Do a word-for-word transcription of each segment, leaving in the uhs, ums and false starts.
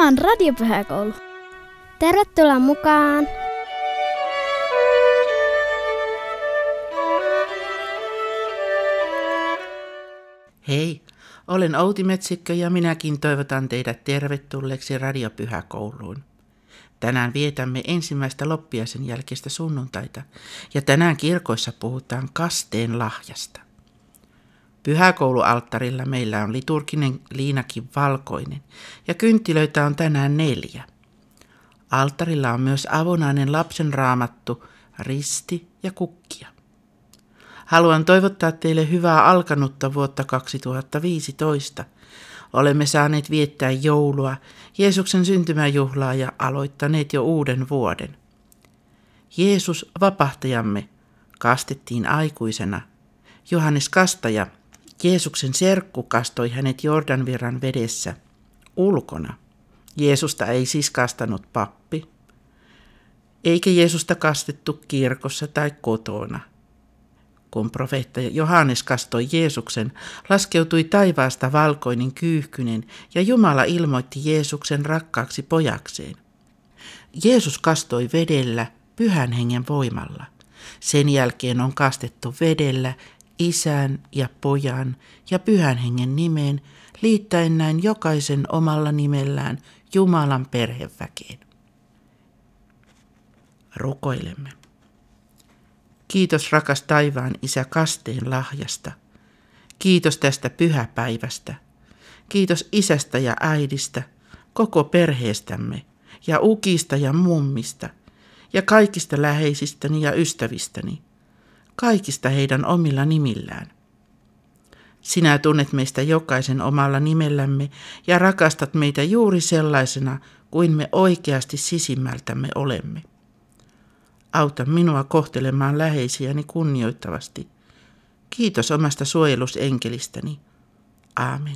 Tämä on Radiopyhäkoulu. Tervetuloa mukaan! Hei, olen Outi Metsikkö ja minäkin toivotan teidät tervetulleeksi Radiopyhäkouluun. Tänään vietämme ensimmäistä loppiaisen jälkeistä sunnuntaita ja tänään kirkoissa puhutaan kasteen lahjasta. Pyhäkoulualttarilla meillä on liturginen liinakin valkoinen ja kynttilöitä on tänään neljä. Alttarilla on myös avonainen lapsen raamattu, risti ja kukkia. Haluan toivottaa teille hyvää alkanutta vuotta kaksituhattaviisitoista. Olemme saaneet viettää joulua, Jeesuksen syntymäjuhlaa ja aloittaneet jo uuden vuoden. Jeesus vapahtajamme kastettiin aikuisena. Johannes Kastaja, Jeesuksen serkku, kastoi hänet Jordanvirran vedessä ulkona. Jeesusta ei siis kastanut pappi, eikä Jeesusta kastettu kirkossa tai kotona. Kun profeetta Johannes kastoi Jeesuksen, laskeutui taivaasta valkoinen kyyhkynen ja Jumala ilmoitti Jeesuksen rakkaaksi pojakseen. Jeesus kastoi vedellä Pyhän Hengen voimalla. Sen jälkeen on kastettu vedellä Isän ja Pojan ja Pyhän Hengen nimeen, liittäen näin jokaisen omalla nimellään Jumalan perheväkeen. Rukoilemme. Kiitos rakas taivaan Isä kasteen lahjasta. Kiitos tästä pyhäpäivästä. Kiitos isästä ja äidistä, koko perheestämme ja ukista ja mummista ja kaikista läheisistäni ja ystävistäni, kaikista heidän omilla nimillään. Sinä tunnet meistä jokaisen omalla nimellämme ja rakastat meitä juuri sellaisena kuin me oikeasti sisimmältämme olemme. Auta minua kohtelemaan läheisiäni kunnioittavasti. Kiitos omasta suojelusenkelistäni. Aamen.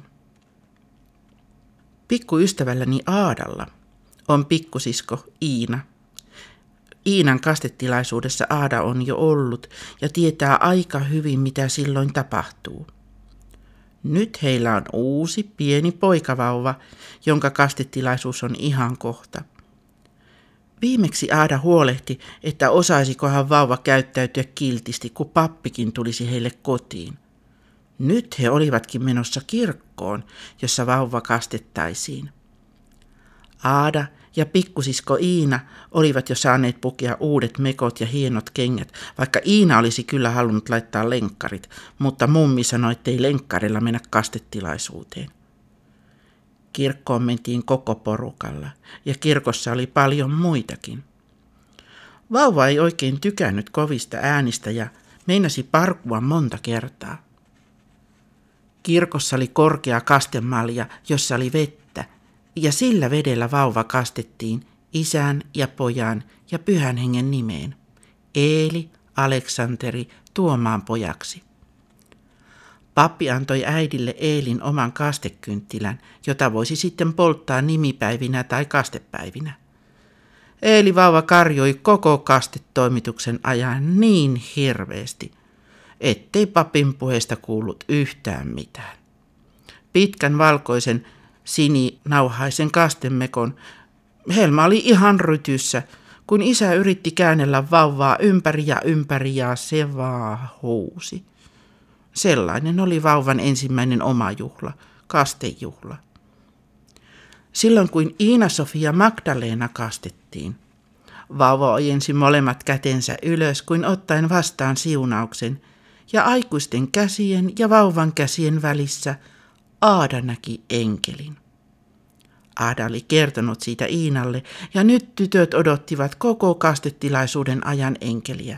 Pikkuystävälläni Aadalla on pikkusisko Iina. Iinan kastetilaisuudessa Aada on jo ollut ja tietää aika hyvin, mitä silloin tapahtuu. Nyt heillä on uusi pieni poikavauva, jonka kastetilaisuus on ihan kohta. Viimeksi Aada huolehti, että osaisikohan vauva käyttäytyä kiltisti, kun pappikin tulisi heille kotiin. Nyt he olivatkin menossa kirkkoon, jossa vauva kastettaisiin. Aada ja pikkusisko Iina olivat jo saaneet pukea uudet mekot ja hienot kengät, vaikka Iina olisi kyllä halunnut laittaa lenkkarit, mutta mummi sanoi, ettei lenkkarilla mennä kastetilaisuuteen. Kirkkoon mentiin koko porukalla ja kirkossa oli paljon muitakin. Vauva ei oikein tykännyt kovista äänistä ja meinasi parkua monta kertaa. Kirkossa oli korkea kastemalja, jossa oli vettä, ja sillä vedellä vauva kastettiin Isän ja Pojan ja Pyhän Hengen nimeen. Eeli, Aleksanteri, Tuomaan pojaksi. Pappi antoi äidille Eelin oman kastekynttilän, jota voisi sitten polttaa nimipäivinä tai kastepäivinä. Eeli vauva karjoi koko kastetoimituksen ajan niin hirveästi, ettei papin puheesta kuullut yhtään mitään. Pitkän valkoisen sininauhaisen kastemekon Helma oli ihan rytyssä, kun isä yritti käännellä vauvaa ympäri ja ympäri ja se vaan huusi. Sellainen oli vauvan ensimmäinen oma juhla, kastejuhla. Silloin kun Iina-Sofia Magdalena kastettiin, vauva ojensi molemmat kätensä ylös kuin ottaen vastaan siunauksen, ja aikuisten käsien ja vauvan käsien välissä Aada näki enkelin. Aada oli kertonut siitä Iinalle, ja nyt tytöt odottivat koko kastetilaisuuden ajan enkeliä.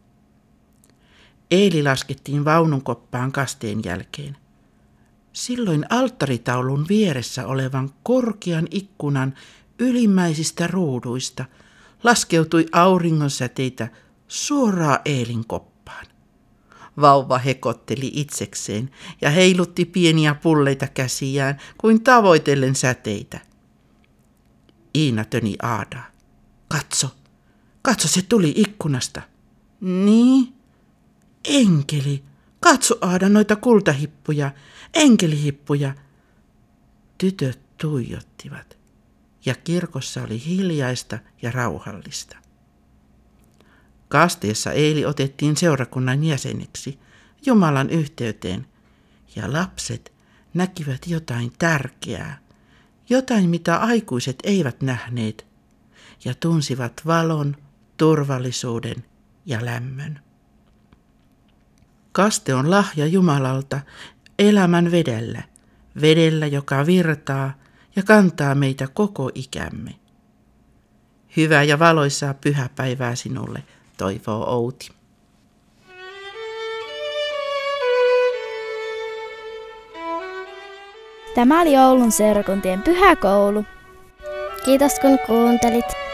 Eeli laskettiin vaununkoppaan kasteen jälkeen. Silloin alttaritaulun vieressä olevan korkean ikkunan ylimmäisistä ruuduista laskeutui auringonsäteitä suoraan Eelin koppaan. Vauva hekotteli itsekseen ja heilutti pieniä pulleita käsiään kuin tavoitellen säteitä. Iina töni Aadaa. Katso, katso se tuli ikkunasta. Niin? Enkeli, katso Aada noita kultahippuja, enkelihippuja. Tytöt tuijottivat. ja kirkossa oli hiljaista ja rauhallista. Kasteessa Eeli otettiin seurakunnan jäseneksi Jumalan yhteyteen, ja lapset näkivät jotain tärkeää, jotain mitä aikuiset eivät nähneet, ja tunsivat valon, turvallisuuden ja lämmön. Kaste on lahja Jumalalta elämän vedellä, vedellä, joka virtaa ja kantaa meitä koko ikämme. Hyvää ja valoisaa pyhäpäivää sinulle, toivoo Outi. Tämä oli Oulun seurakuntien pyhäkoulu. Kiitos kun kuuntelit.